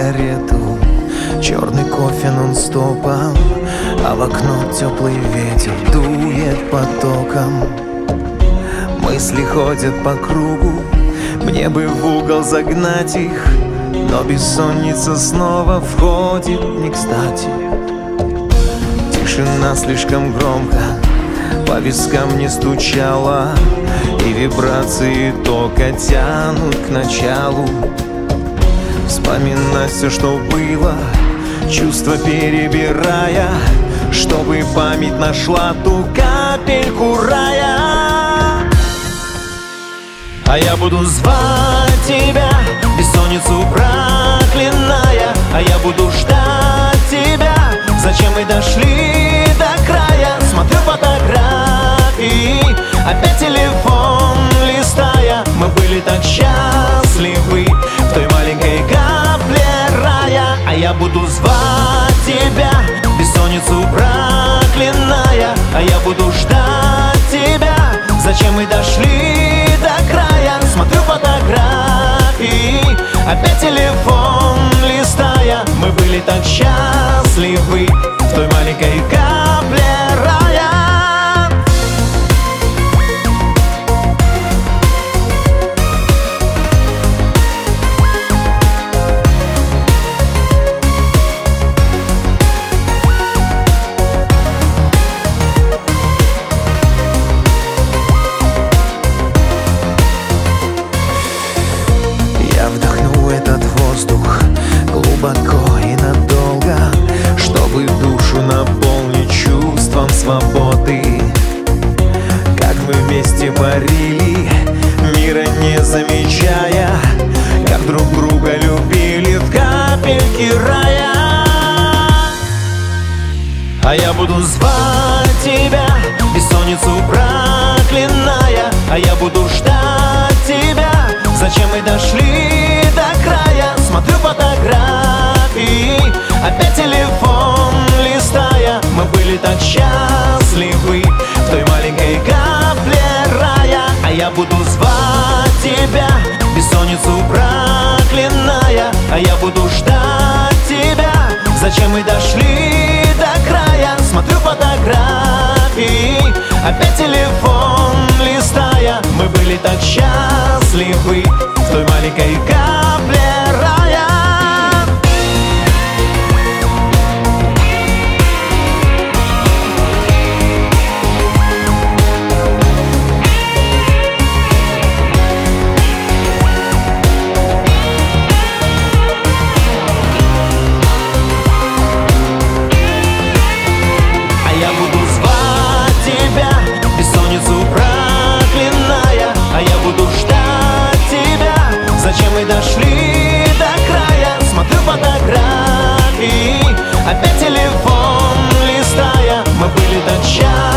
сигарету, черный кофе нон-стопом, а в окно теплый ветер дует потоком. Мысли ходят по кругу, мне бы в угол загнать их, но бессонница снова входит не кстати. Тишина слишком громко, по вискам не стучала, и вибрации тока тянут к началу. Вспоминать все, что было, чувства перебирая, чтобы память нашла ту капельку рая. А я буду звать тебя, бессонницу проклиная, а я буду ждать тебя. Зачем мы дошли до края? Смотрю фотографии, опять телефон листая. Мы были так счастливы в той маленькой капле рая. А я буду звать тебя, бессонницу проклиная, а я буду ждать тебя. Зачем мы дошли до края? Смотрю фотографии, опять телефон листая. Мы были так счастливы в той маленькой капле рая. Глубоко и надолго, чтобы душу наполнить чувством свободы. Как мы вместе парили, мира не замечая, как друг друга любили в капельке рая. А я буду звать тебя, бессонницу проклиная, а я буду ждать тебя. Зачем мы дошли до края? Смотрю фотографии, опять телефон листая. Мы были так счастливы в той маленькой капле рая. А я буду звать тебя, бессонницу проклиная, а я буду ждать тебя. Зачем мы дошли до края? Смотрю фотографии, опять телефон листая. Мы были так счастливы в той маленькой капле рая. А я буду звать тебя, бессонницу проклиная, а я буду ждать тебя. Зачем мы дошли до края? Смотрю фотографии, опять телефон листая. Мы были так счастливы